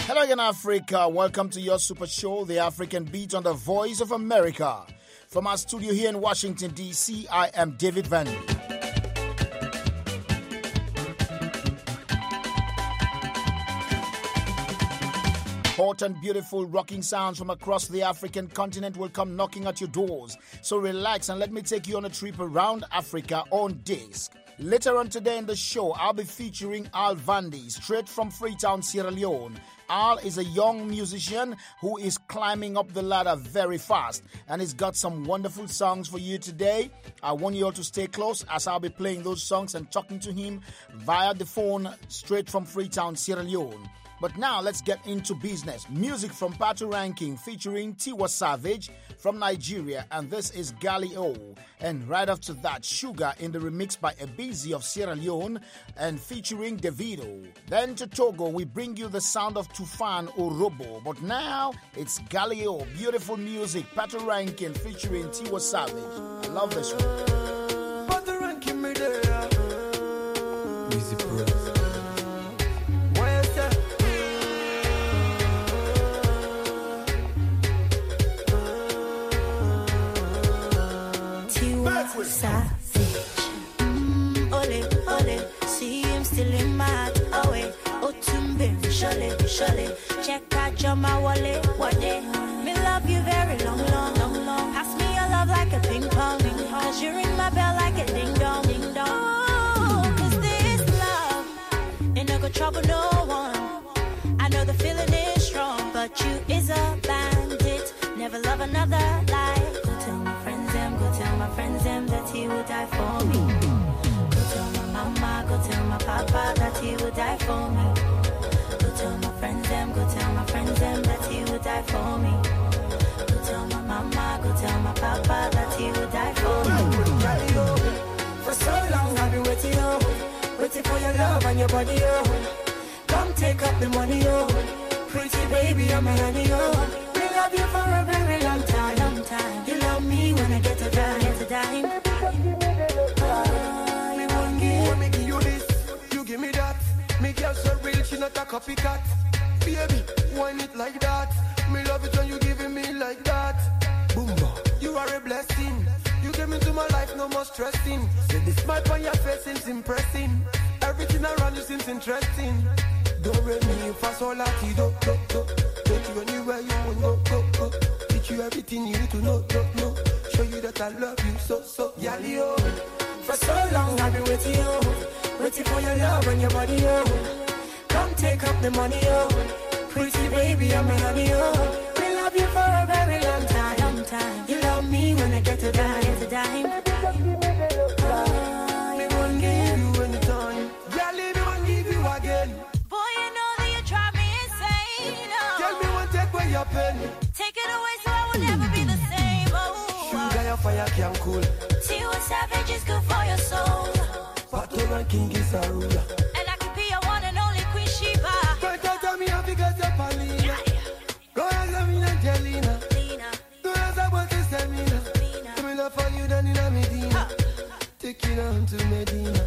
Hello again, Africa. Welcome to your super show, The African Beat on the Voice of America. From our studio here in Washington, D.C., I am David Van. Hot and beautiful rocking sounds from across the African continent will come knocking at your doors. So relax and let me take you on a trip around Africa on disc. Later on today in the show, I'll be featuring Al Vandi, straight from Freetown, Sierra Leone. Al is a young musician who is climbing up the ladder very fast, and he's got some wonderful songs for you today. I want you all to stay close as I'll be playing those songs and talking to him via the phone straight from Freetown, Sierra Leone. But now let's get into business. Music from Patu Ranking featuring Tiwa Savage from Nigeria, and this is Gali O. And right after that, Sugar in the remix by Ebizi of Sierra Leone and featuring Davido. Then to Togo, we bring you the sound of Tufan Orobo. But now it's Gali O. Beautiful music, Patu Ranking featuring Tiwa Savage. I love this one. Patu Ranking me there. Music Bros. Savage, ole, ole, see him still in my heart, away, Otumbe, surely, check out your my wallet, what day, me love you very long, pass me your love like a ping pong, cause you ring my bell like a ding dong, oh, cause this love, ain't no good trouble no one, I know the feeling is strong, but you is a bandit, never love another like. My friends them that he would die for me. Go tell my mama, go tell my papa that he would die for me. Go tell my friends them that he would die for me. Go tell my mama, go tell my papa that he would die for me. For so long I've been waiting for your love and your body, oh. Come take up the money, oh. Pretty baby, I'm a honey, oh. We love you for a very long time. You love me when I get to dime. Me won't give you this, you give me that. Me girl so real, she not a copycat. Baby, wine it like that. Me love it when you giving me like that. Boomba, you are a blessing. You came into my life, no more stressing. Say the smile on your face seems impressing. Everything around you seems interesting. Do re mi fa sol la ti do. Take you anywhere you want go. Teach you everything you need to know. Show you that I love you so. Yali oh. For so long I've been waiting for your love and your body oh. Come take up the money oh. Pretty baby I'm a honey oh. We love you for a very long time. You love me when I get to dime. Me won't give you anytime. Yali me won't give you again. Boy, you know that you drive me insane. Oh. Tell me one take away your pain. Take it away so I will never be the same. Oh. Sugar your fire can cool. Tiwa Savage is good for your soul. Patu Ranking is a ruler. And I could be your one and only Queen Sheba. Right out of me happy cause you're Paulina. Go ahead and me Angelina. Go ahead and what is Selena. To me love for you than in a Medina. Take you down to Medina.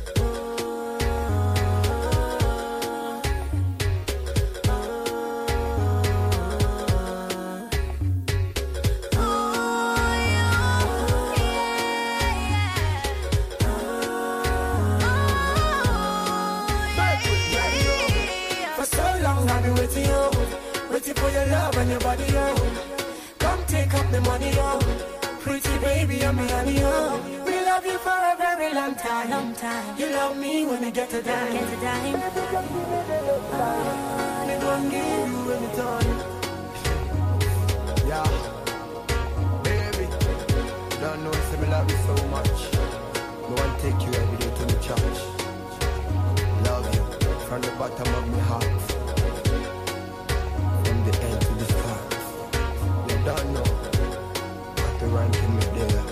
Waiting for your love and your body, oh. Come take up the money, oh. Pretty baby, I'm a honey, oh. We love you for a very long time. You love me when I get to dime. Me gon' give you anytime. Yeah, baby, don't know if me love you so much. I want to take you every day to the church. Love you from the bottom of my heart. The end to the start. You don't know what the ranking me there.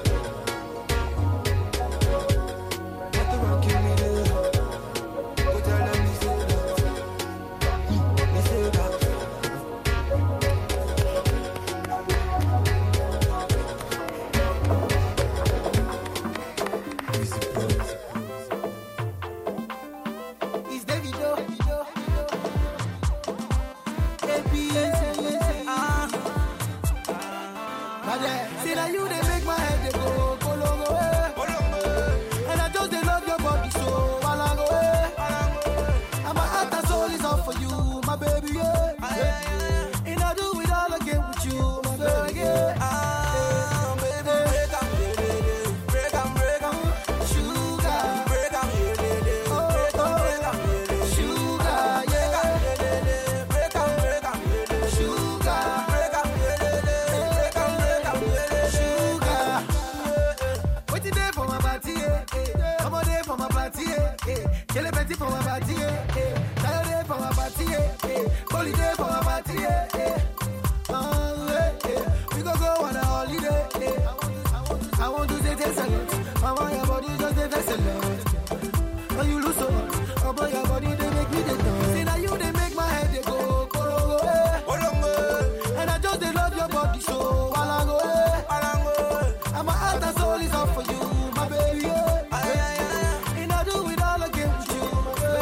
What the ranking me there. Go tell them this and that. now you they make my head they go kolongo, and I just they love your body so balango, and my heart and soul is all for you, my baby, and I do it all again with you, my baby, for my party, Saturday for my party, holiday for my party, we go on a holiday. I want to say excellent. Mama, your body just excellent. When you lose so much, oh boy, your body they make me the dance. See now you they make my head they go kolongo, and I just they love your body so balango, and my heart and soul is all for you, my baby. And I do it all again with you.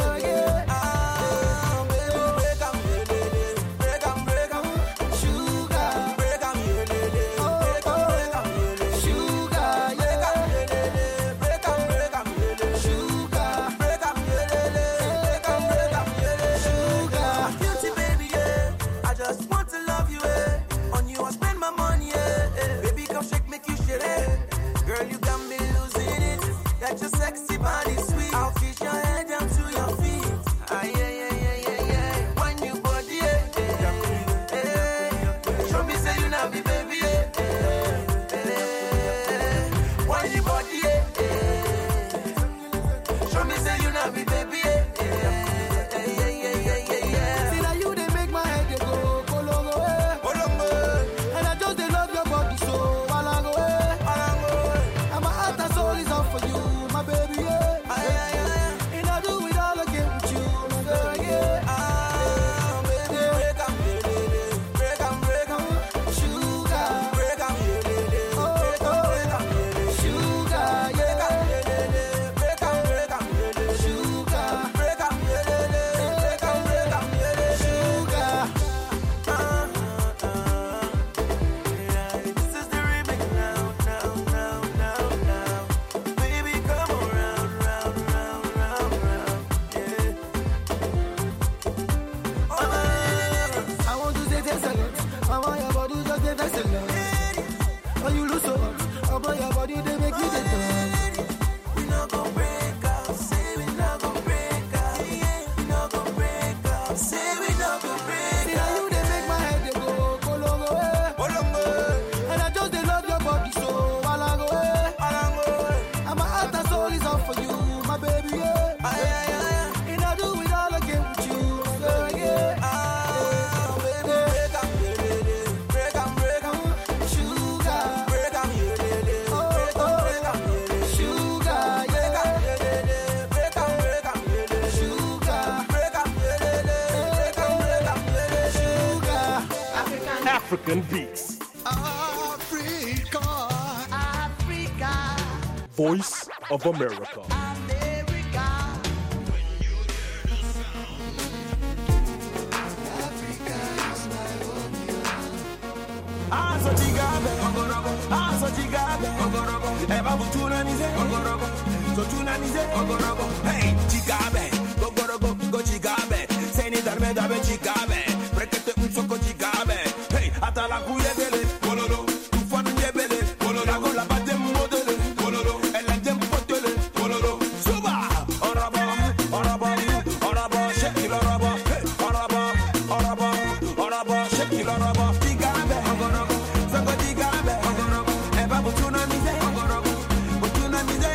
African beats. Africa. Voice of America. Hey, Chicabe, go Chicabe, say ni darme dabe Chicabe, prekete un soko Chicabe, hey, atala kuye bele, bololo, ufanu ye bele, bololo, go la bade modele, bololo, elanjem potele, bololo, suba, oraba, shake it oraba, hey, oraba, shake it oraba, Chicabe, soko Chicabe, eba butuna mize, butuna mize,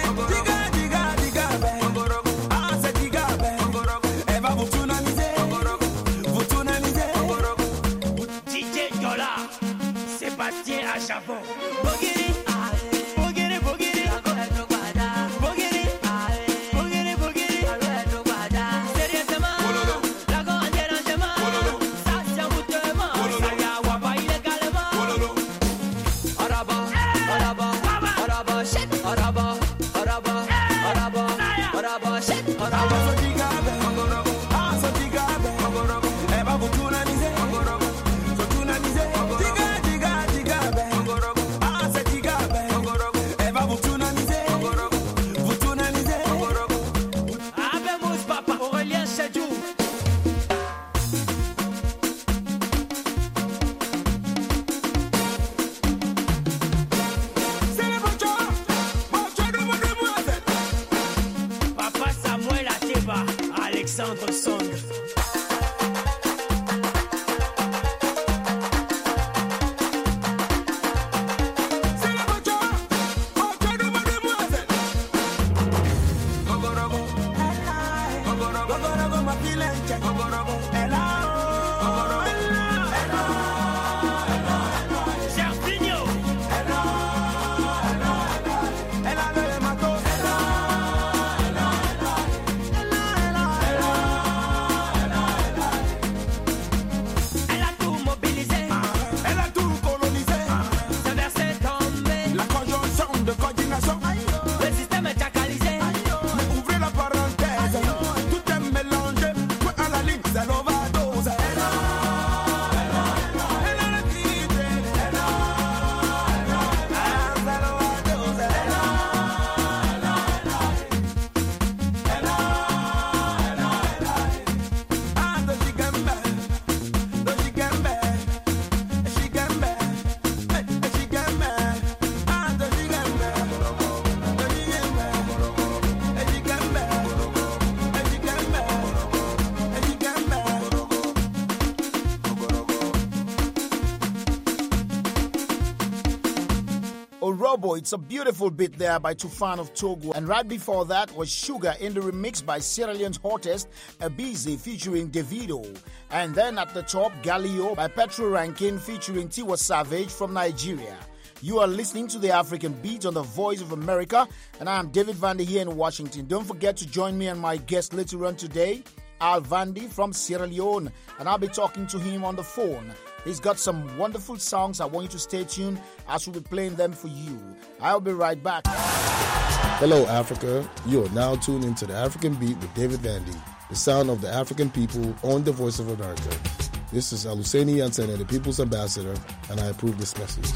Bobo, it's a beautiful bit there by Tufan of Togo. And right before that was Sugar in the remix by Sierra Leone's hottest, Abizi featuring Davido. And then at the top, Galileo by Petro Rankin featuring Tiwa Savage from Nigeria. You are listening to the African Beat on the Voice of America, and I'm David Vandy here in Washington. Don't forget to join me and my guest later on today, Al Vandy from Sierra Leone, and I'll be talking to him on the phone. He's got some wonderful songs. I want you to stay tuned as we'll be playing them for you. I'll be right back. Hello, Africa. You are now tuned into the African Beat with David Vandy, the sound of the African people on the Voice of America. This is Aluseni Yansene, the People's Ambassador, and I approve this message.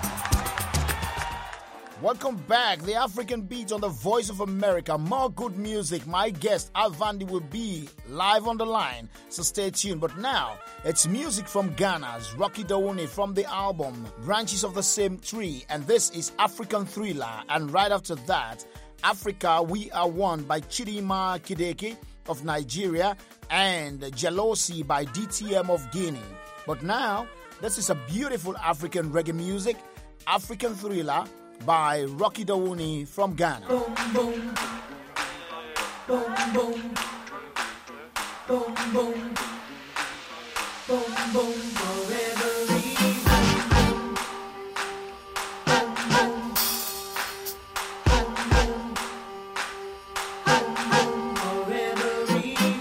Welcome back, the African Beat on the Voice of America. More good music. My guest, Al Vandy, will be live on the line, so stay tuned. But now, it's music from Ghana's Rocky Dawouni from the album Branches of the Same Tree, and this is African Thriller. And right after that, Africa We Are One by Chidima Kideke of Nigeria and Jealousy by DTM of Guinea. But now, this is a beautiful African reggae music, African Thriller, by Rocky Dawouni from Ghana. Boom, boom. Boom, boom. Boom, boom. Boom, boom. Forever boom, boom. Boom, boom. Boom, boom. Boom, boom. Forever boom,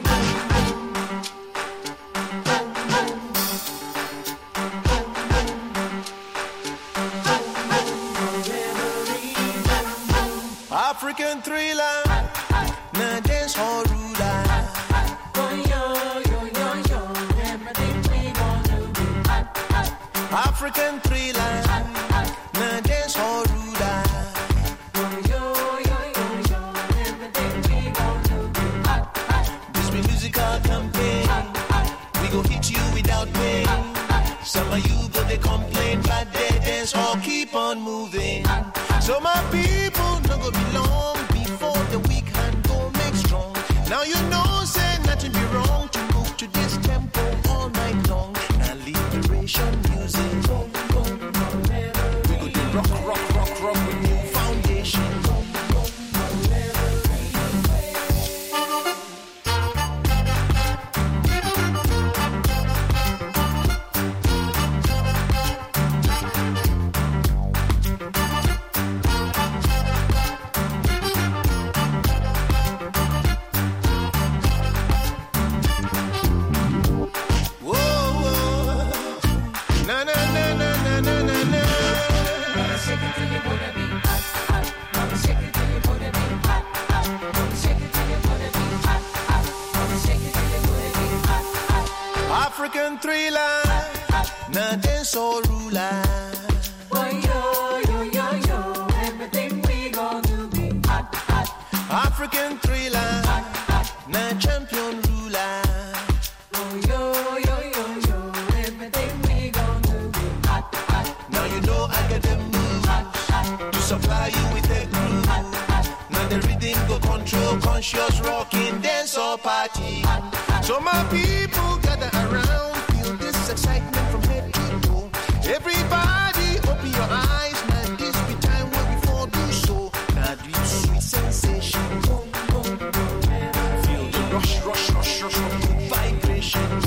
African Thriller, na dance hall ruler. African Thriller, na dance hall ruler. This be musical campaign, we gon' hit you without pain. Some of you go they complain, but they dance hall keep on moving. So my people no go be long before the weak hand go make strong. Now you know say nothing be wrong to move to this tempo all night long. Now liberation music. We go do rock with new foundation. African Thriller, na dance all ruler. Everything we gonna be hot, hot. African Thriller, na champion ruler. Everything we gonna be hot, hot. Now you know I get them moves to supply you with a groove. Now the rhythm go control conscious rocking dance or party. So my people gather around, feel this excitement from head to toe. Everybody open your eyes, man, this be time when we fall do so. Now this sweet sensation, feel the rush, vibration.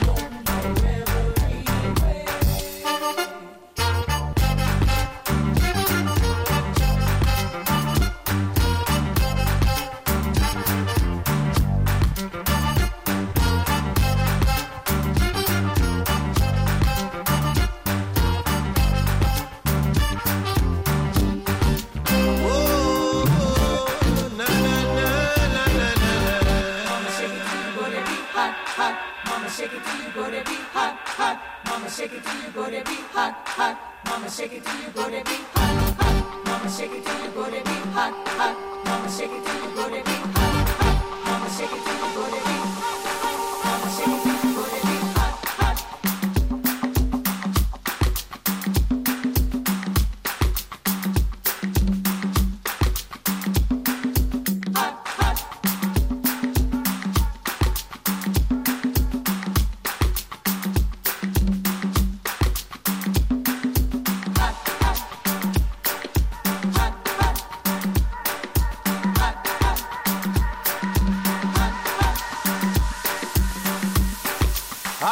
shake it till you go to be hot, hot. Mama, shake it till you go to be hot, hot. Mama, shake it till you go to be hot, hot. Mama, shake it till you go to be hot, hot. Mama, shake it till you go to be hot, hot. Mama, shake it till you go to be hot, hot. Mama, shake it till you go to be hot, hot.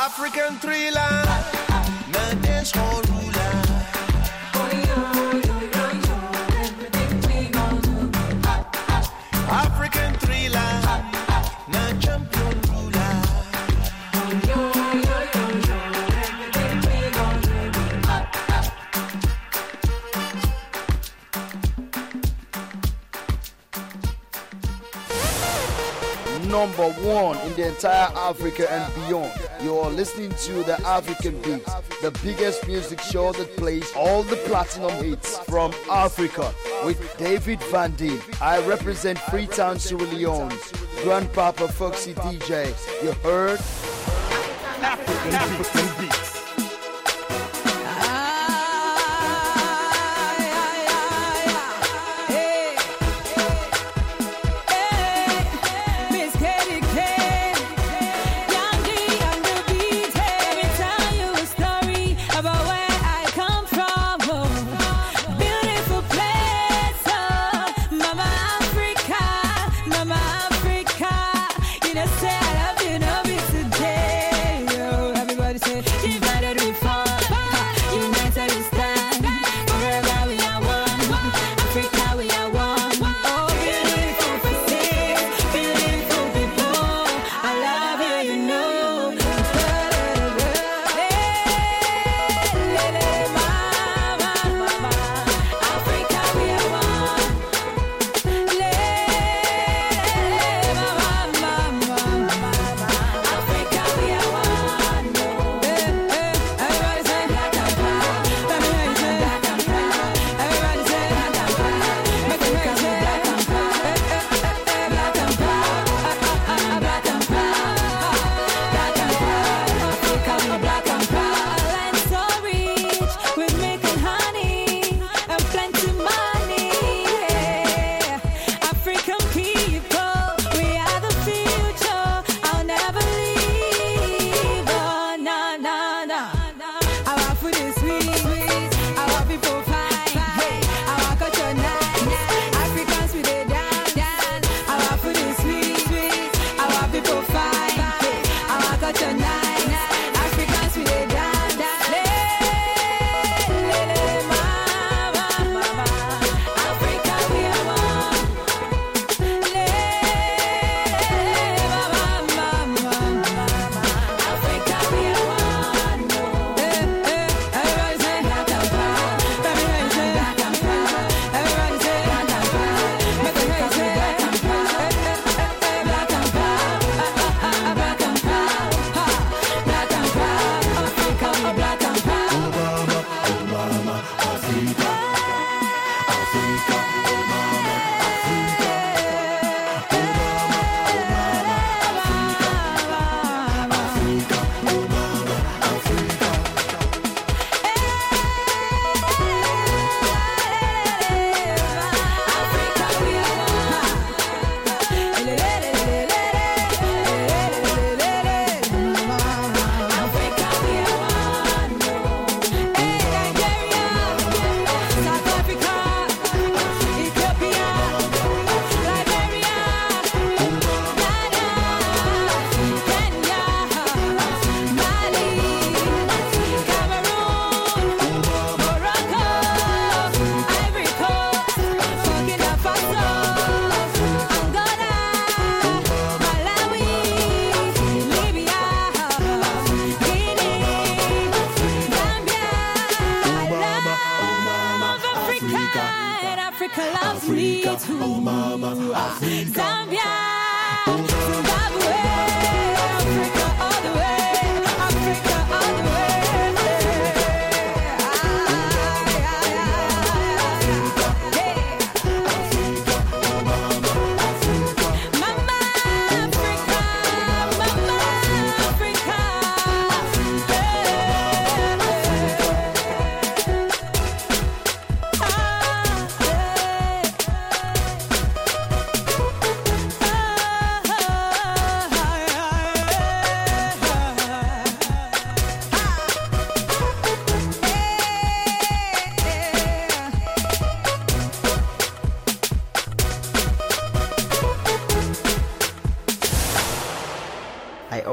African thriller, now there's all ruler. African thriller, now champion ruler. Number one in the entire Africa and beyond. You are listening to the African Beats, the biggest music show that plays all the platinum hits from Africa with David Vandy. I represent Freetown, Sierra Leone. Grandpapa Foxy DJ. You heard? African Beats.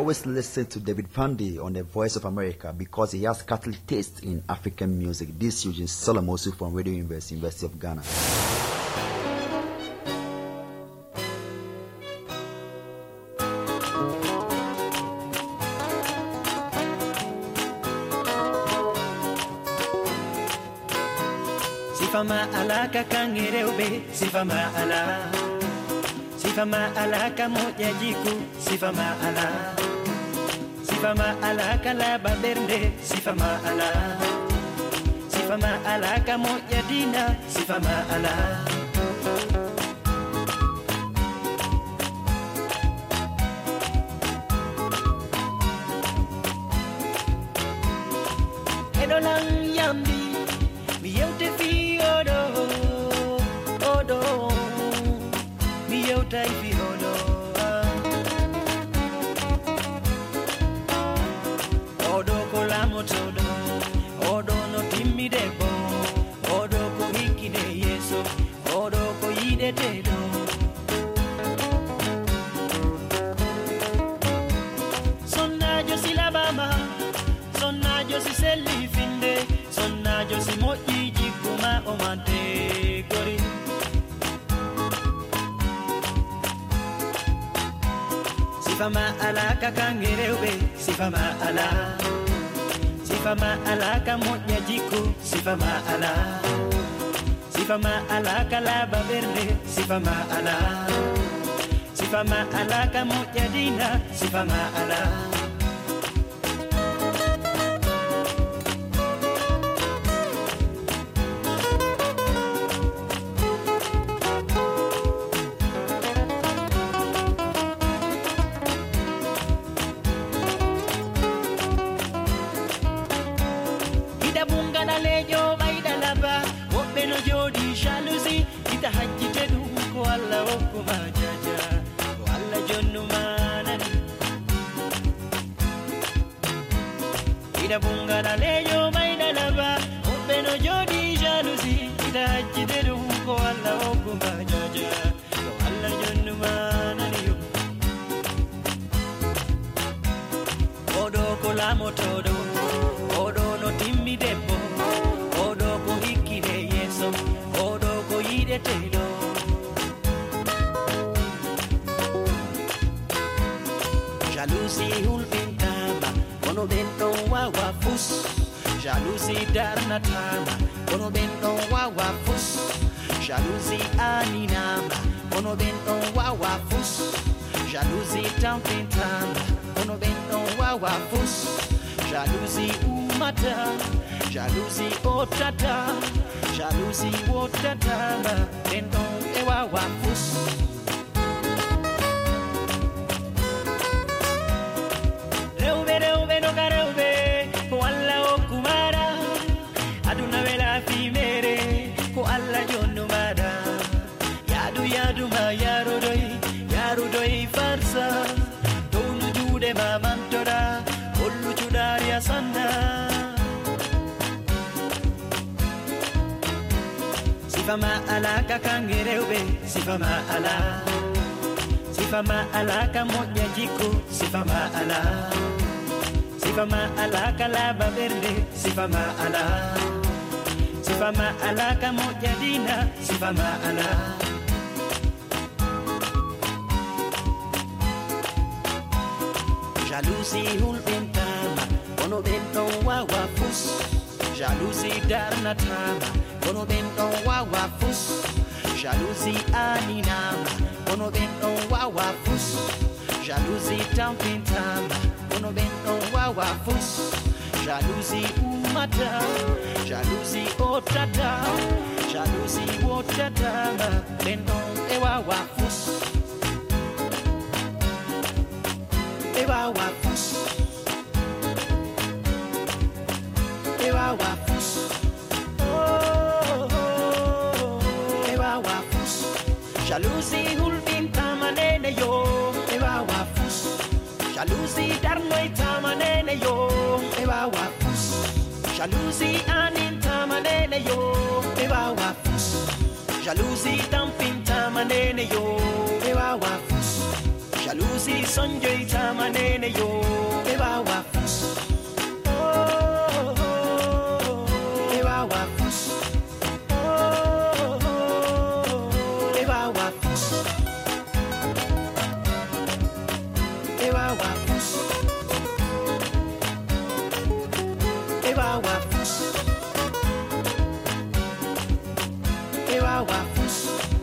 always listen to David Vandy on the Voice of America because he has Catholic taste in African music. This is Eugene Solomosu from Radio University of Ghana. Sifama alaka kangereube, sifama ala. Sifama alaka moja jiku, sifama ala. Sifama alaka la baberde, sifama ala. Sifama alaka moja dina, sifama ala. Edolang yambi, miyote fi odo, odo. Miyote fi odo. Odo kolamo todo, odo no timidebo, odo ko hikide yeso, odo ko yide tedo. Sonna yo si la bama, sonna yo si selifinde, sonna yo si moji jikuma omante gori. Sifama ala kakangereube, sifama ala. Sifama ala kamoja jiku, sifama ala. Sifama ala kalaba verde, sifama ala. Sifama ala kamoja dina, sifama ala. No jodi jalousie ita hajjite dum ko alla hokuma jaja ko alla jonnu manani ida bunga na leyo maida laba obbe no jodi jalousie ita hajjite dum ko alla hokuma jaja ko alla jonnu manani odo ko la motodo odo no timmi debbo odo ko hikide odo ko yide tedo. Jalousie hulpintama kono bento wawa fus. Jalousie darnatama kono bento wawa fus. Jalousie aninama kono bento wawa fus. Jalousie tampintama kono bento wawa fus. Jalousie umata, jalousie otata. Jalousie wotata, bendon ewa wafus. Reube no kareube, ko alla okumara. Aduna vela fimere, ko alla jonumada. Yadu ma yarudoi farsa. Donu jude ma mantora, ollu judaria sanna. Sifama ala kakangereube, sifama ala. Sifama ala kamoja jiku, sifama ala. Sifama ala kalaba verde, sifama ala. Sifama ala kamoja dina, sifama ala. Jalousie hulpintama, kono bento wawa fus. Jalousie darnatama, kono bento wawa fus. Jalousie aninama, kono bento wawa fus. Jalousie tampintama, kono bento wawa fus. Jalousie umata, jalousie otata. Jalousie wotata, bento ewawa fus. Ewawa fus. Ewawa fus. Jalousie hulpinta manene yo, ewa wafus. Jalousie darnoi tamanene yo, ewa wafus. Jalousie aninta manene yo, ewa wafus. Jalousie dampinta manene yo, ewa wafus. Kalusi sonjo itama nene yo Eba wafus Eba wafus Eba wafus Eba wafus Eba wafus Eba wafus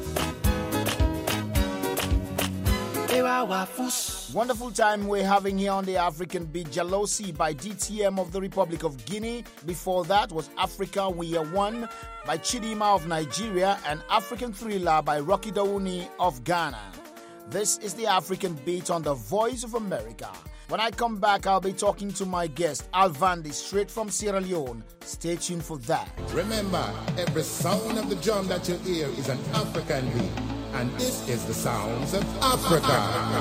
Wonderful time we're having here on the African Beat. Jalosi by DTM of the Republic of Guinea. Before that was Africa We Are One by Chidima of Nigeria and African Thriller by Rocky Dauni of Ghana. This is the African Beat on the Voice of America. When I come back, I'll be talking to my guest, Al Vandi, straight from Sierra Leone. Stay tuned for that. Remember, every sound of the drum that you hear is an African beat. And this is the sounds of Africa.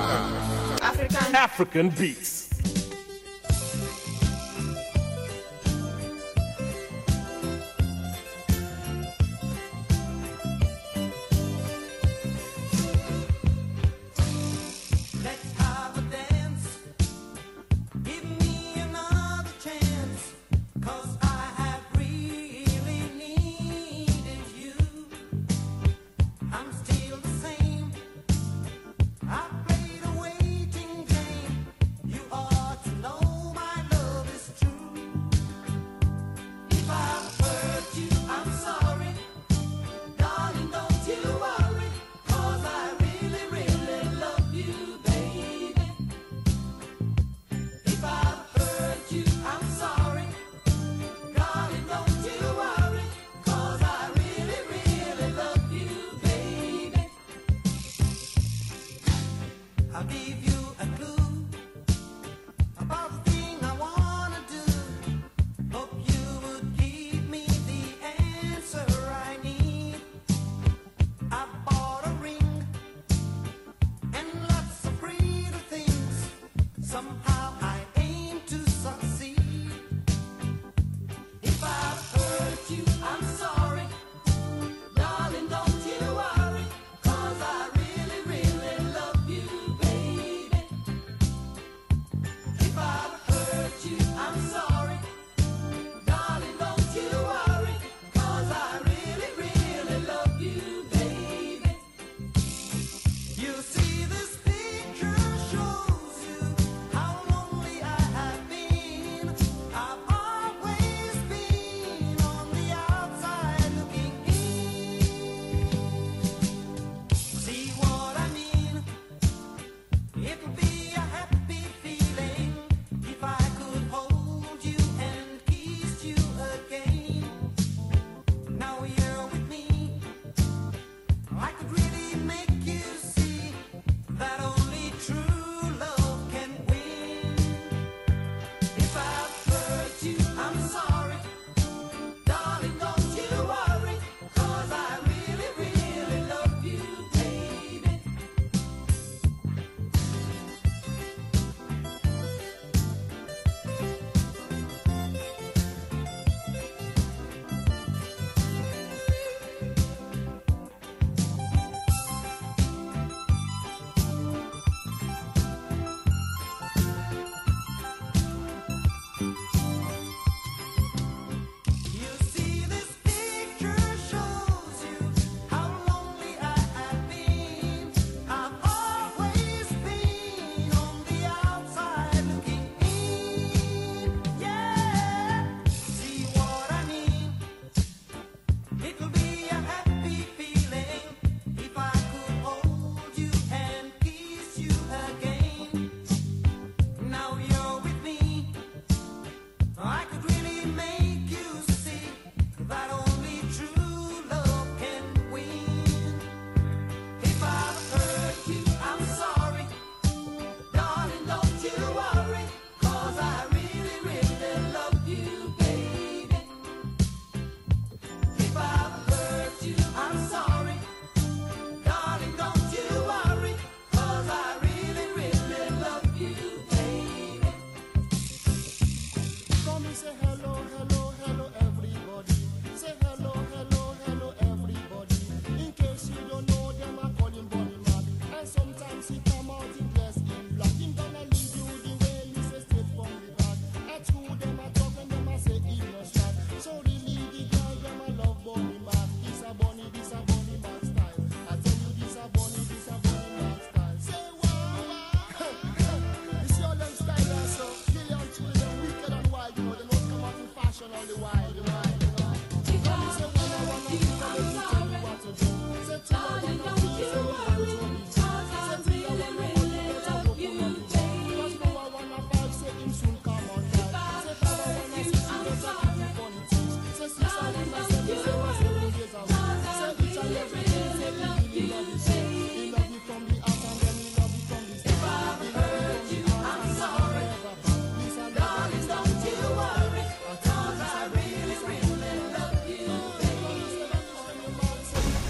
African Beats. You are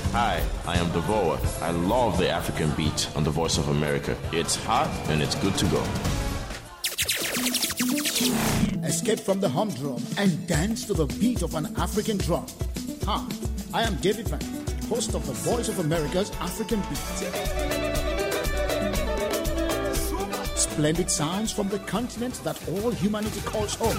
Hi, I am Devoa. I love the African beat on the Voice of America. It's hot and it's good to go. Escape from the humdrum and dance to the beat of an African drum. Hi, I am David Van, host of the Voice of America's African Beat. Splendid sounds from the continent that all humanity calls home.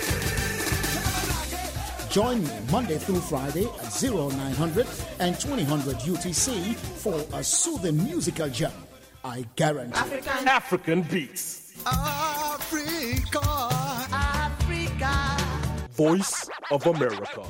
Join me Monday through Friday at 0900 and 2000 UTC for a soothing musical jam. I guarantee. African beats. Africa. Voice of America.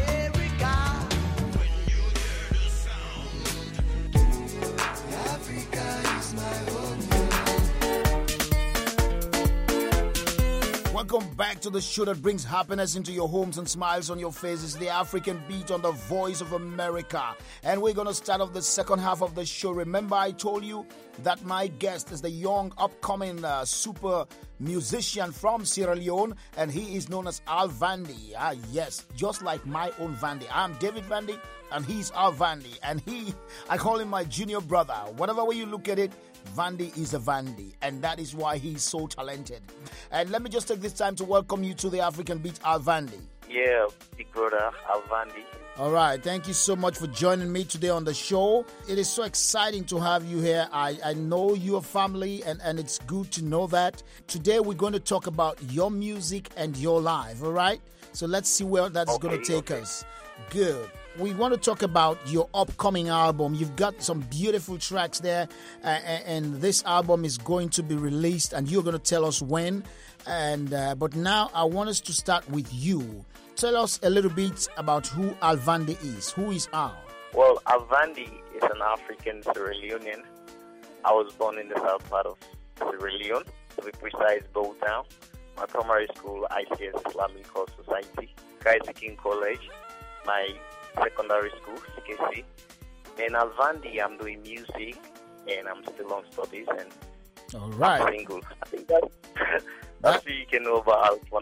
Welcome back to the show that brings happiness into your homes and smiles on your faces, the African Beat on the Voice of America. And we're going to start off the second half of the show. Remember, I told you that my guest is the young, upcoming super musician from Sierra Leone, and he is known as Al Vandy. Yes, just like my own Vandy. I'm David Vandy, and he's Al Vandy. And I call him my junior brother. Whatever way you look at it, Vandy is a Vandy, and that is why he's so talented. And let me just take this time to welcome you to the African Beat, Al Vandy. Yeah, big brother, Al Vandy. All right, thank you so much for joining me today on the show. It is so exciting to have you here. I know your family, and it's good to know that. Today we're going to talk about your music and your life, all right? So let's see where that's going to take us. Good. We want to talk about your upcoming album. You've got some beautiful tracks there, and this album is going to be released, and you're going to tell us when. But now I want us to start with you. Tell us a little bit about who Al Vandy is. Who is Al? Well, Al Vandy is an African Sierra Leonean. I was born in the south part of Sierra Leone, to be precise, Bow Town. My primary school, ICS Islamic Course Society, Kaiser King College. My secondary school, CKC. And Al Vandy, I'm doing music, and I'm still on studies, and all right. I'm single. I think that's what you can know about Al for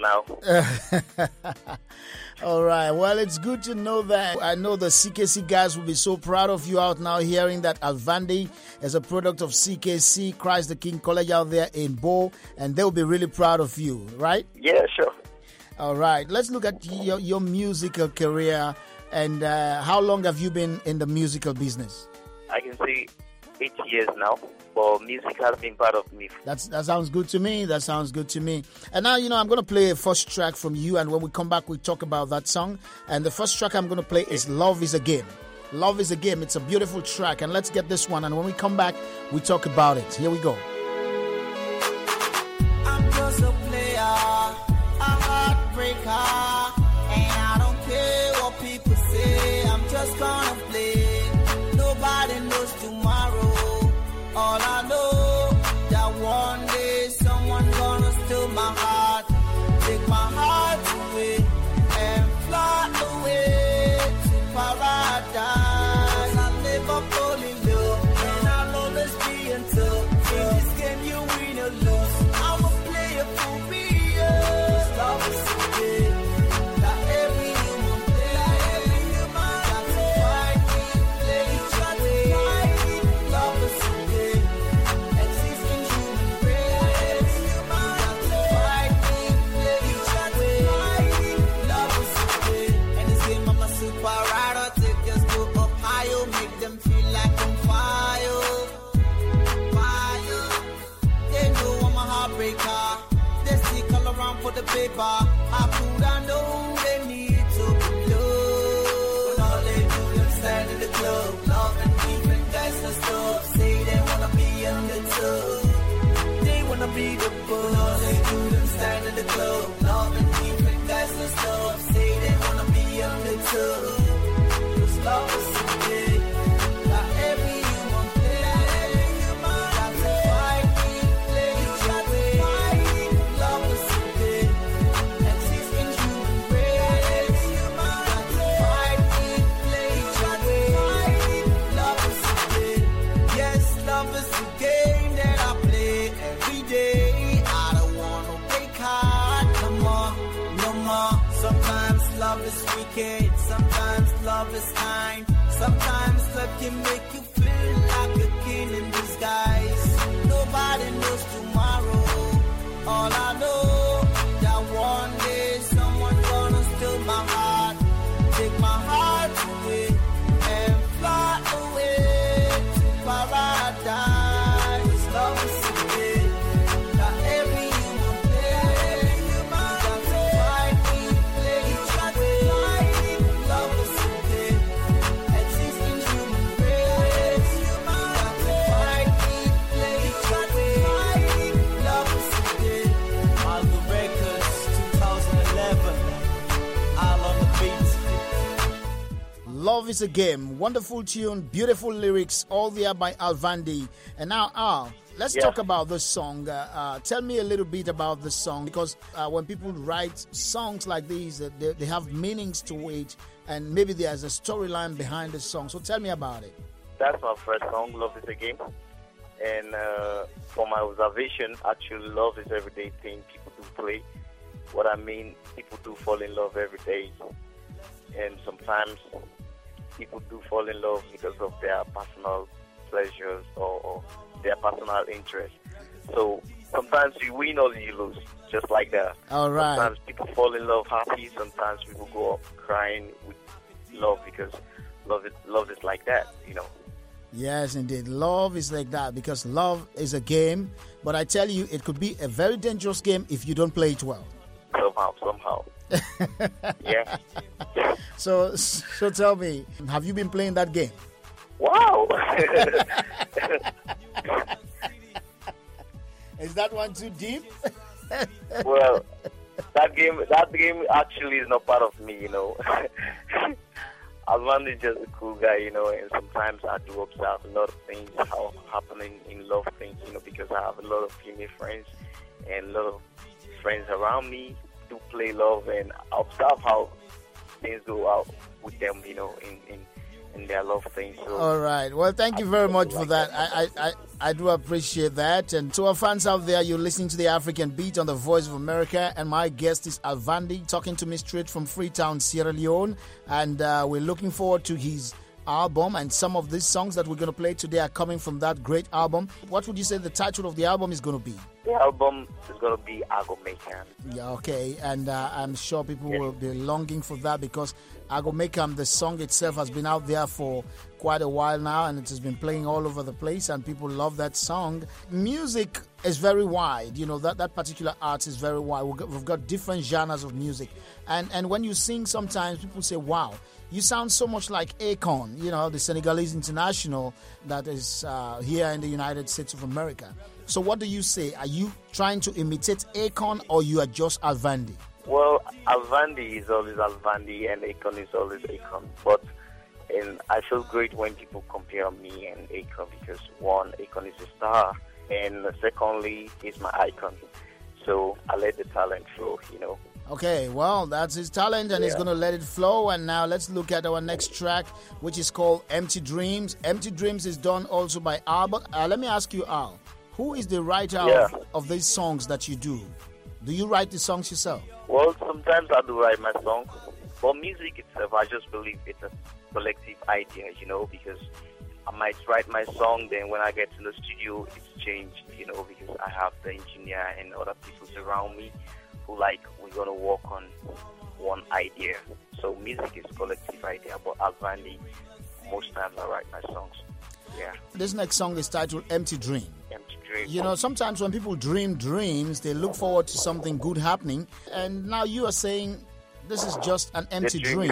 now. All right. Well, it's good to know that. I know the CKC guys will be so proud of you out now hearing that Al Vandy is a product of CKC, Christ the King College out there in Bo, and they'll be really proud of you, right? Yeah, sure. All right. Let's look at your musical career. And how long have you been in the musical business? I can say 8 years now, but music has been part of me. That sounds good to me. That sounds good to me. And now, I'm going to play a first track from you, and when we come back, we talk about that song. And the first track I'm going to play is Love is a Game. Love is a Game. It's a beautiful track, and let's get this one. And when we come back, we talk about it. Here we go. I'm just a player, a heartbreaker, and I don't care what people say. I'm just gonna play. Nobody knows tomorrow. All I know that one day someone gonna steal my heart, take my heart away, and fly away to paradise. I'll never fall in love, and I'll always be in touch. In this game you win or lose, I'm a player for real. Love is a game. For the paper, I could I know they need to be loved. But all they do is stand in the club, love and different guys and stuff. Say they wanna be on the tub, they wanna be the buzz. All they do is stand in the club, love and different guys and stuff. Say they wanna be on the tub. Cause love is so big, not every human play. Got to fight, play, got to fight. Love is so big. Love is a game that I play every day. I don't wanna break heart no Sometimes love is wicked, sometimes love is kind. Sometimes love can make you feel like a king in disguise. Nobody knows tomorrow. All I know, that one day someone gonna steal my heart, take my heart away, and fly away to paradise. Love is a game that every human plays. You got to fight it, play it your way. Love is a game exists in human race. You got to fight it, play it your way. Love is a game. All the records, 2011. All on the beat. Love is a Game. Wonderful tune, beautiful lyrics, all there by Alvandi. And now, Al, let's talk about this song. Tell me a little bit about the song, because when people write songs like these, they have meanings to it, and maybe there's a storyline behind the song. So tell me about it. That's my first song, Love is a Game. And for my observation, actually, love is everyday thing people do play. What I mean, people do fall in love every day. And sometimes people do fall in love because of their personal pleasures or their personal interests. So sometimes you win or you lose, just like that. All right. Sometimes people fall in love happy. Sometimes people go up crying with love because love is like that, you know. Yes, indeed. Love is like that because love is a game. But I tell you, it could be a very dangerous game if you don't play it well. Somehow. Yeah. So tell me, have you been playing that game? Wow. Is that one too deep? Well, that game actually is not part of me, you know. Alvandi is just a cool guy, you know, and sometimes I do observe a lot of things how happening in love things, you know, because I have a lot of female friends and a lot of friends around me do play love, and I observe how things go out with them, you know, in their love things. So all right. Well, thank you very much for that. I do appreciate that. And to our fans out there, you're listening to the African Beat on the Voice of America, and my guest is Alvandi, talking to me straight from Freetown, Sierra Leone, and we're looking forward to his album, and some of these songs that we're going to play today are coming from that great album. What would you say the title of the album is going to be? The album is going to be Agomekam. Yeah, okay, and I'm sure people will be longing for that because Agomekam, the song itself, has been out there for quite a while now, and it has been playing all over the place, and people love that song. Music is very wide, you know, that particular art is very wide. We've got different genres of music, and when you sing, sometimes people say, wow, you sound so much like Akon, you know, the Senegalese international that is here in the United States of America. So what do you say? Are you trying to imitate Akon, or you are just Alvandi? Well, Alvandi is always Alvandi and Akon is always Akon. But I feel great when people compare me and Akon because, one, Akon is a star, and secondly, he's my icon. So I let the talent flow, you know. Okay, well, that's his talent, and he's going to let it flow. And now let's look at our next track, which is called Empty Dreams. Empty Dreams is done also by Al. But let me ask you, Al, who is the writer of these songs that you do? Do you write the songs yourself? Well, sometimes I do write my songs. For music itself, I just believe it's a collective idea, you know, because I might write my song, then when I get to the studio, it's changed, you know, because I have the engineer and other people around me who we're going to work on one idea. So music is collective idea, but Alvandi, most times I write my songs. Yeah. This next song is titled Empty Dream. Empty Dream. You know, sometimes when people dream dreams, they look forward to something good happening. And now you are saying this is just an empty dream.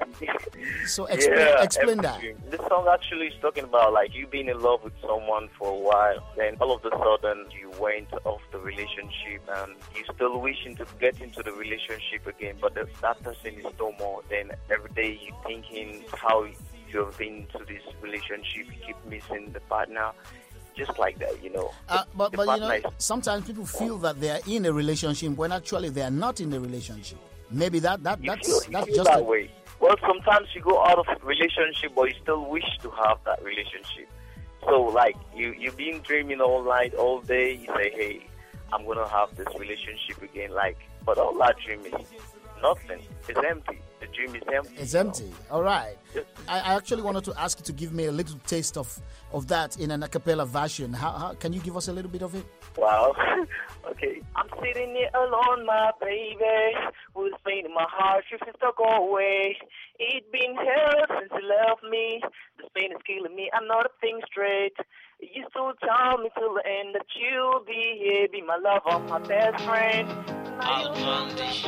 So explain that. Dream. This song actually is talking about you being in love with someone for a while, then all of a sudden you went off the relationship and you still wishing to get into the relationship again, but that person is no more. Then every day you thinking how you have been to this relationship, you keep missing the partner. Just like that, you know. But you know, sometimes people feel that they are in a relationship when actually they are not in a relationship. Maybe that's just that way. Well, sometimes you go out of a relationship, but you still wish to have that relationship. So, you've been dreaming all night, all day. You say, "Hey, I'm gonna have this relationship again." But all that dream is Nothing. It's empty. The dream is empty. It's empty. All right. I actually wanted to ask you to give me a little taste of that in an a cappella version. How can you give us a little bit of it? Wow. Okay. I'm sitting here alone, my baby, who's pain in my heart, refuses to go away. It's been hell since you left me. This pain is killing me. I'm not a thing straight. You used to tell me till the end that you'll be here, be my lover, my best friend. Alvandi,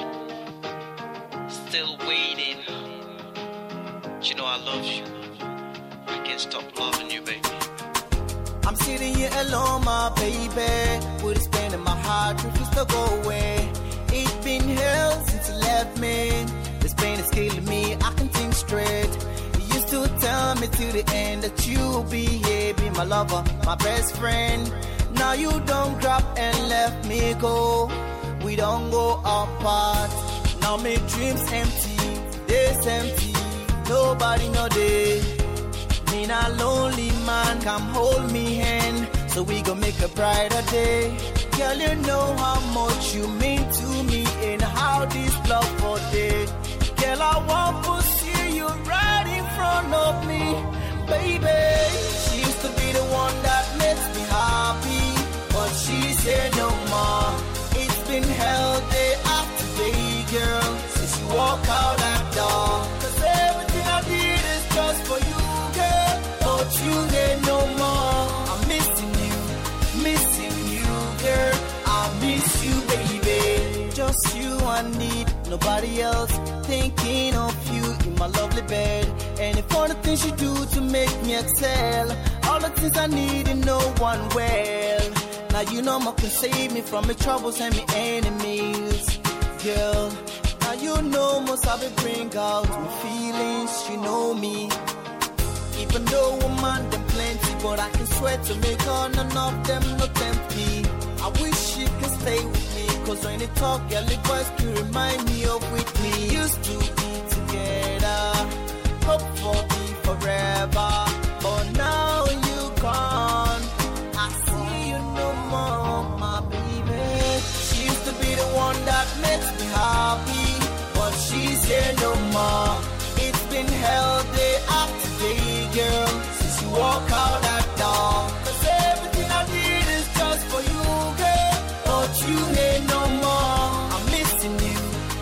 still waiting. You know I love you. I can't stop loving you, baby. I'm sitting here alone, my baby, with this pain in my heart, refuses to go away. It's been hell since you left me. This pain is killing me, I can think straight. You used to tell me to the end that you'll be here, be my lover, my best friend. Now you don't drop and left me go. We don't go apart. Now my dreams empty, days empty. Nobody know day. Me a lonely man, come hold me hand, so we gon' make a brighter day. Girl, you know how much you mean to me and how this love for day. Girl, I want to see you right in front of me, baby. She used to be the one that makes me happy, but she said no more. It's been hell day after day, girl, since you walk out that door. 'Cause everything I did is just for you, girl, but you ain't no more. I'm missing you, girl. I miss you, baby. Just you I need, nobody else. Thinking of you in my lovely bed. And if all the things you do to make me excel, all the things I need and no one well. Now you know more can save me from my troubles and my enemies, girl. Now you know most I will bring out my feelings, you know me. Even though a man them plenty, but I can swear to make all none of them no tempt me. I wish you could stay with me, 'cause when you talk, your little voice can remind me of with me. Used to be together, hope for me forever, but now you gone. I see you no more, my baby. She used to be the one that makes me happy, but she's here no more. It's been hell day after day, girl, since you walk out that door. 'Cause everything I did is just for you, girl, but you ain't no more. I'm missing you,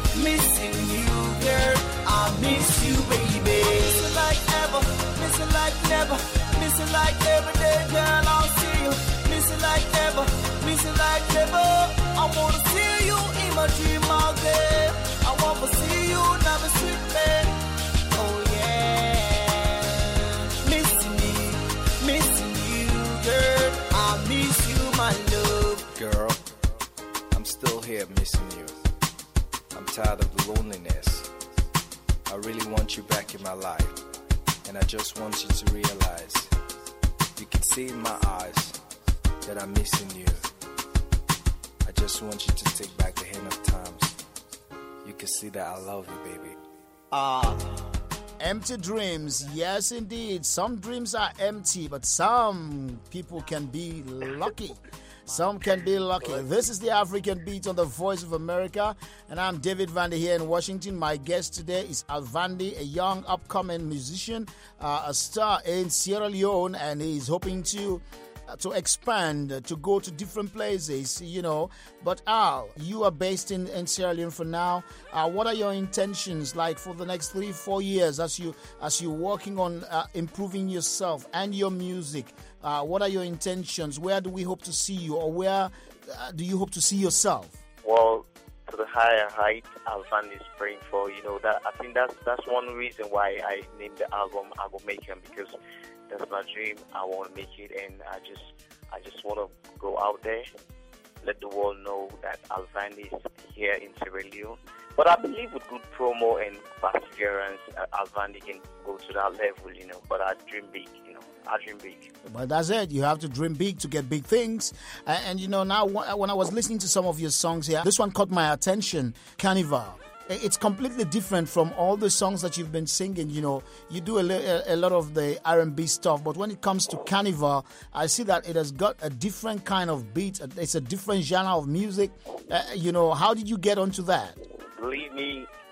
girl. I miss you, baby. Missing like ever, missing like never, missing like every day, girl. I'll see you. Missing like ever, missing like never. I wanna see you in my dream all day. I wanna see you now, my sweet man. Oh yeah, missing you, girl. I miss you, my love. Girl, I'm still here missing you. I'm tired of the loneliness. I really want you back in my life, and I just want you to realize, you can see in my eyes that I'm missing you. I just want you to take back the hand of times. You can see that I love you, baby. Empty dreams. Yes, indeed. Some dreams are empty, but some people can be lucky. Some can be lucky. This is the African Beat on the Voice of America, and I'm David Vandy here in Washington. My guest today is Alvandi, a young upcoming musician, a star in Sierra Leone, and he's hoping to expand, to go to different places, you know. But Al, you are based in Sierra Leone for now. What are your intentions like for the next 3-4 years as you're working on improving yourself and your music? What are your intentions? Where do we hope to see you, or where do you hope to see yourself? Well, to the higher height Alvandi is praying for, you know, that I think that's one reason why I named the album Maker, because that's my dream. I want to make it, and I just want to go out there, let the world know that Alvandi is here in Sierra Leone. But I believe with good promo and perseverance, Alvandi can go to that level, you know. But I dream big, you know. I dream big. But that's it. You have to dream big to get big things. And you know, now when I was listening to some of your songs here, this one caught my attention, Carnival. It's completely different from all the songs that you've been singing. You know, you do a lot of the R&B stuff, but when it comes to Carnival, I see that it has got a different kind of beat. It's a different genre of music. You know, how did you get onto that? Believe me,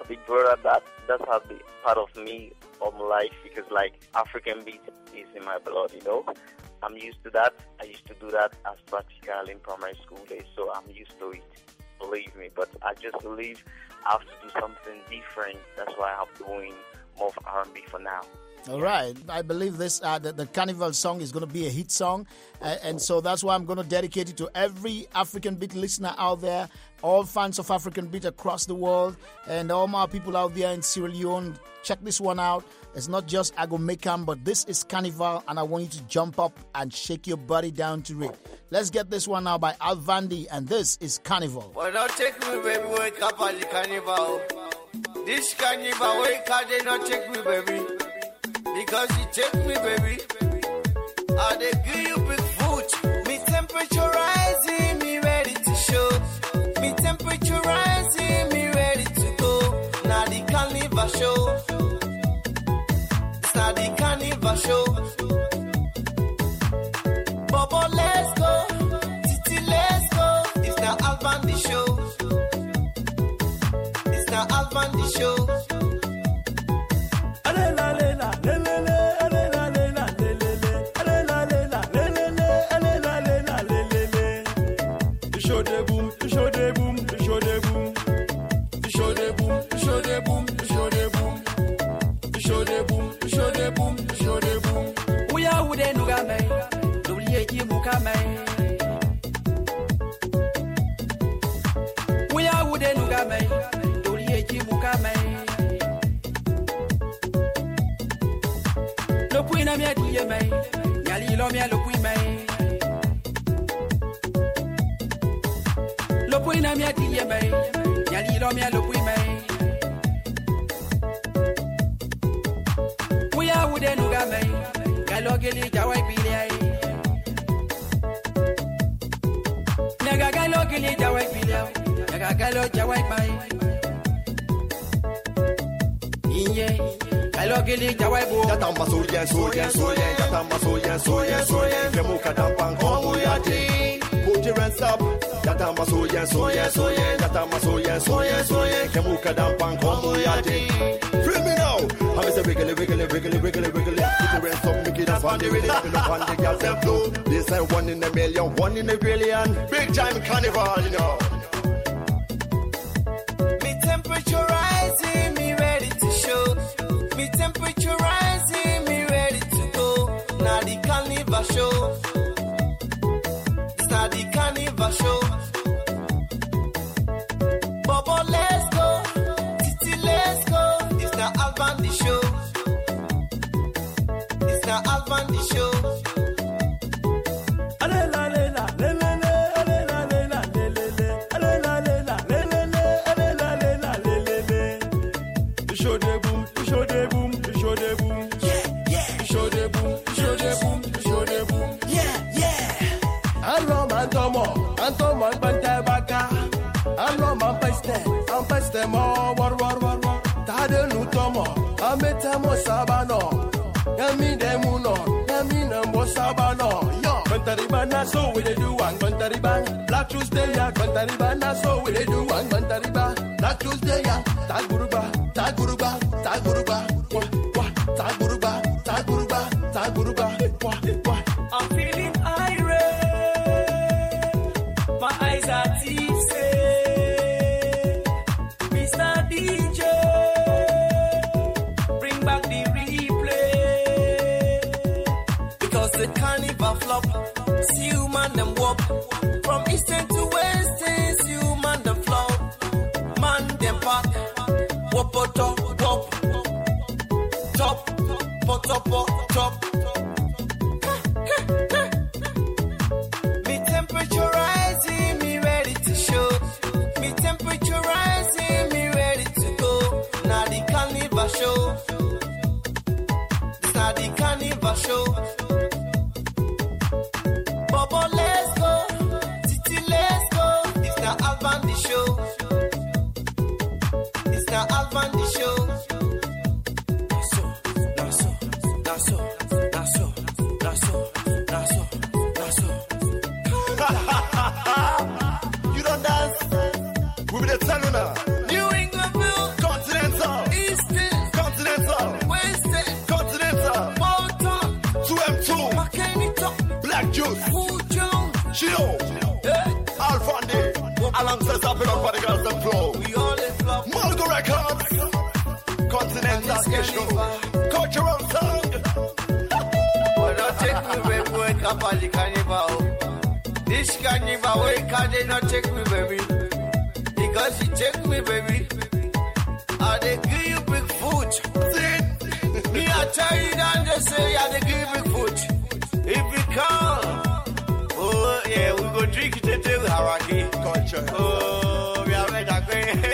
big brother, that's how the part of me, of my life, because like African beat is in my blood, you know. I'm used to that. I used to do that as practical in primary school days, so I'm used to it, believe me. But I just believe I have to do something different. That's why I'm doing more of R&B for now. All right. I believe this the Carnival song is going to be a hit song. And so that's why I'm going to dedicate it to every African beat listener out there, all fans of African beat across the world, and all my people out there in Sierra Leone. Check this one out. It's not just Agomekam, but this is Carnival, and I want you to jump up and shake your body down to it. Let's get this one now by Alvandi, and this is Carnival. Well, don't take me, baby, wake up at the Carnival. This Carnival, wake up, they not take me, baby. Because you take me, baby. I they give you big food. Me temperature rising, me ready to show. Me temperature rising, me ready to go. Now the Carnival show. It's not the Carnival show. Bobo, let's go. Titi, let's go. It's the Alvandi show. It's the Alvandi show. This is 1 in a million, 1 in a billion. Big time Carnival, you know. Me temperature rising, me ready to show. Me temperature rising, me ready to go. Now the Carnival show. It's not the Carnival show. Bobo, let's go. Titi, let's go. It's the Alvandi show. It's the Alvandi show. So we they do one Bantariban. Black Tuesday, ya Bantariban. So we they do one Bantariban. Black Tuesday, ya Taguruba, Taguruba, Taguruba, wa, Taguruba, Taguruba, Taguruba, wa. I'm feeling irate. My eyes are tipsy. Mr. DJ, bring back the replay. Because the Carnival flop. See you man them wop. From eastern to western, see you man them flop. Man them pack. Wop, wop, wop. for the carnival. This carnival, why can't they not take me, baby? Because you take me, baby. They give you big food. Me, I tell you down, they say, they give you big food. If we come, oh, yeah, we go drink it until Haraki. Culture. Oh, we are ready to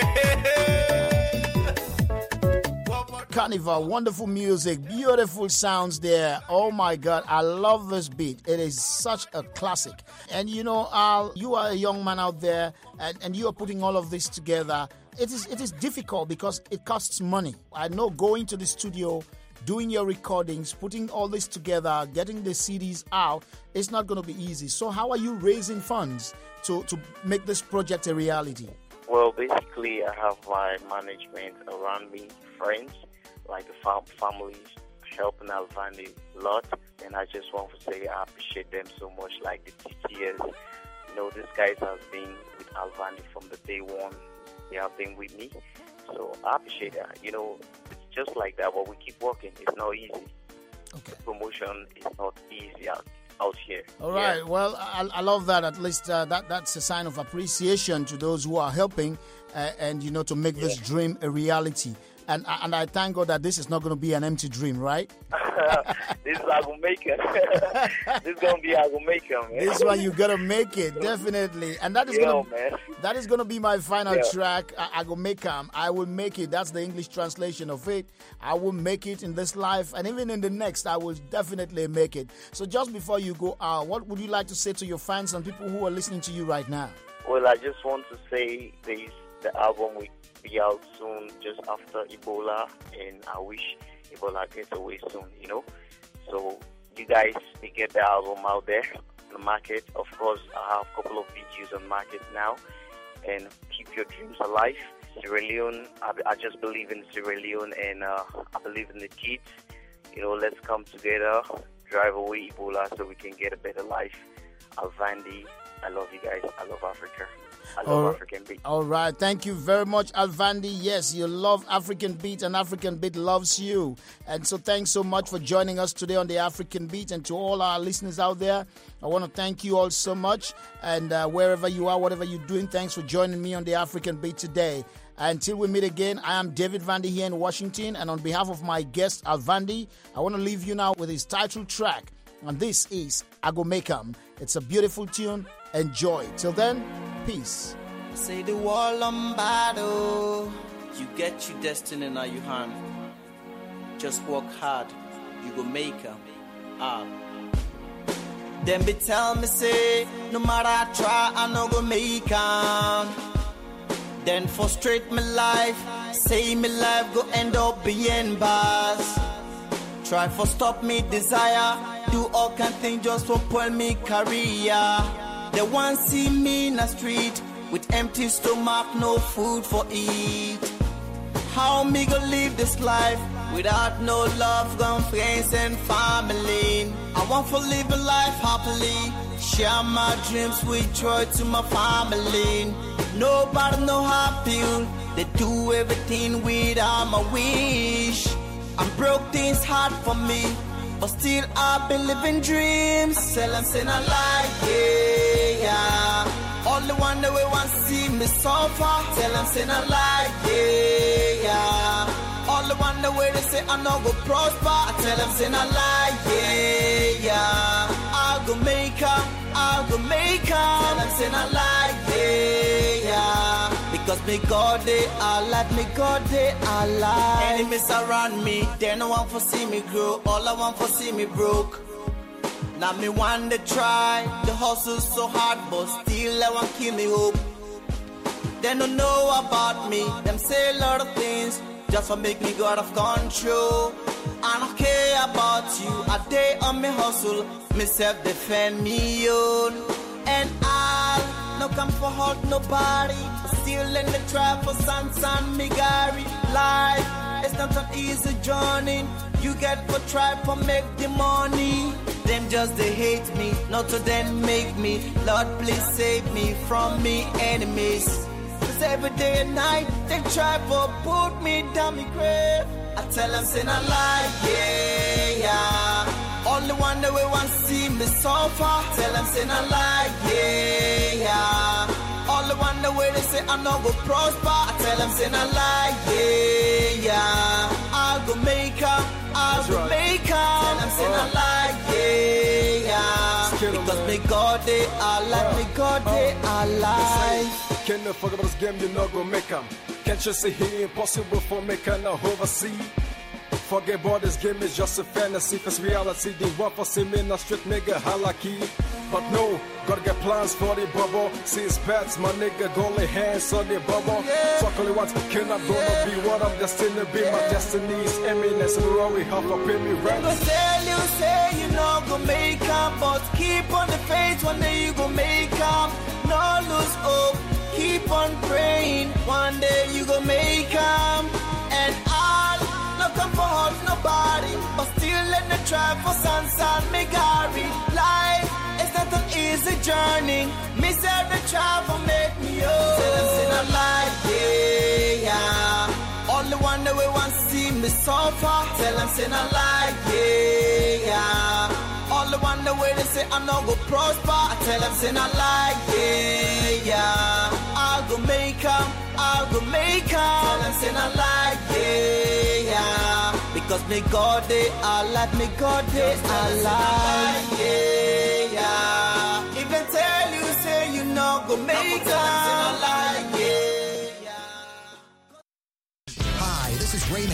go. Carnival, wonderful music, beautiful sounds there. Oh my God, I love this beat. It is such a classic. And you know, Al, you are a young man out there, and you are putting all of this together. It is difficult because it costs money. I know going to the studio, doing your recordings, putting all this together, getting the CDs out, it's not going to be easy. So how are you raising funds to make this project a reality? Well, basically, I have my management around me, friends, like the families, helping Alvandi a lot. And I just want to say I appreciate them so much, like the TTS. You know, these guys have been with Alvandi from the day one. They have been with me. So I appreciate that. You know, it's just like that, but we keep working. It's not easy. Okay. Promotion is not easy out here. All right. Yeah. Well, I love that. At least that's a sign of appreciation to those who are helping and, you know, to make this dream a reality. And I thank God that this is not going to be an empty dream, right? This is I will make it. This is going to be I will make it, man. This one you got to make it, definitely. And that is going to be my final track, I will make it. I will make it. That's the English translation of it. I will make it in this life, and even in the next, I will definitely make it. So just before you go out, what would you like to say to your fans and people who are listening to you right now? Well, I just want to say the album will be out soon, just after Ebola, and I wish Ebola gets away soon, you know. So you guys will get the album out there on the market. Of course, I have a couple of videos on market now, and keep your dreams alive. Sierra Leone, I just believe in Sierra Leone, and I believe in the kids. You know, let's come together, drive away Ebola so we can get a better life. Alvandi, I love you guys. I love Africa. I love African Beat. All right. Thank you very much, Alvandi. Yes, you love African Beat and African Beat loves you. And so thanks so much for joining us today on the African Beat. And to all our listeners out there, I want to thank you all so much. And wherever you are, whatever you're doing, thanks for joining me on the African Beat today. Until we meet again, I am David Vandy here in Washington. And on behalf of my guest, Alvandi, I want to leave you now with his title track. And this is I Go Make 'Em. It's a beautiful tune. Enjoy. Till then, peace. Say the wall on battle. You get your destiny in your hand. Just work hard. You go make 'em. Then be tell me say, no matter I try, I no go make 'em. Then frustrate my life. Say me life go end up being bars. Try for stop me desire. Do all kind things just for pull me career. They want see me in the street with empty stomach, no food for eat. How me gonna live this life without no love, gun friends and family? I want to live a life happily, share my dreams with joy to my family. Nobody know how I feel. They do everything without my wish. I'm broke, things hard for me, but still I've been living dreams. I tell them, say not like, yeah. All the one that we want to see me suffer. Tell them, say not like, yeah. All the one that way they say I no go prosper. I tell them, say not like, yeah. I'll go make 'em, I'll go make 'em. Tell them, say not like, yeah. Because me God they alive, me God they alive. Enemies around me, they no want to see me grow. All I want to see me broke. Now me want to try, the hustle so hard, but still I want kill me hope. They don't know about me, them say a lot of things, just for make me go out of control. I don't care about you, I day on me hustle, me self defend me own. And I'll no come for hurt nobody, but still in the trap for San me Gary. Life, it's not an easy journey, you get for try for make the money. Them just they hate me, not to then make me. Lord, please save me from me enemies. Cause every day and night, they try for put me down my grave. I tell them, say not like, yeah. All All the one that we want to see me suffer, tell them say not lie, yeah. All the one that way they say I no go prosper, I tell them say not lie, yeah. I'll go make up, I'll go make up, tell them say not lie, yeah. Because me God they alive, me God they alive. Can't no fuck about this game, you not go make 'em. Can't you see he impossible for me can I oversee? Forget about this game, it's just a fantasy. Cause reality, the one for see me, not straight nigga, halaki. But no, gotta get plans for the bubble. See his bats, my nigga, go lay hands on the bubble. Talk only once, cannot gonna be what I'm destined to be. My destiny's eminence, and we have to pay me rent. Go tell you, say you not gonna make 'em, but keep on the faith, one day you gon' make 'em. No lose hope, keep on praying, one day you gon' make 'em. And I'll not come for hurt nobody, but still let me try for sun, Megari. Life is not an easy journey, me say the travel make me old. Tell them say not like, yeah. All the one that we want to see me suffer, tell them say not like, yeah. All the one that way they say I no go prosper, I tell them say not like, yeah. I'll go make 'em, I'll go make 'em, tell them say not like, yeah. Because me God they alive, me God they alive, yeah. Even tell you say you no go make 'em, like, yeah. Hi, this is Ray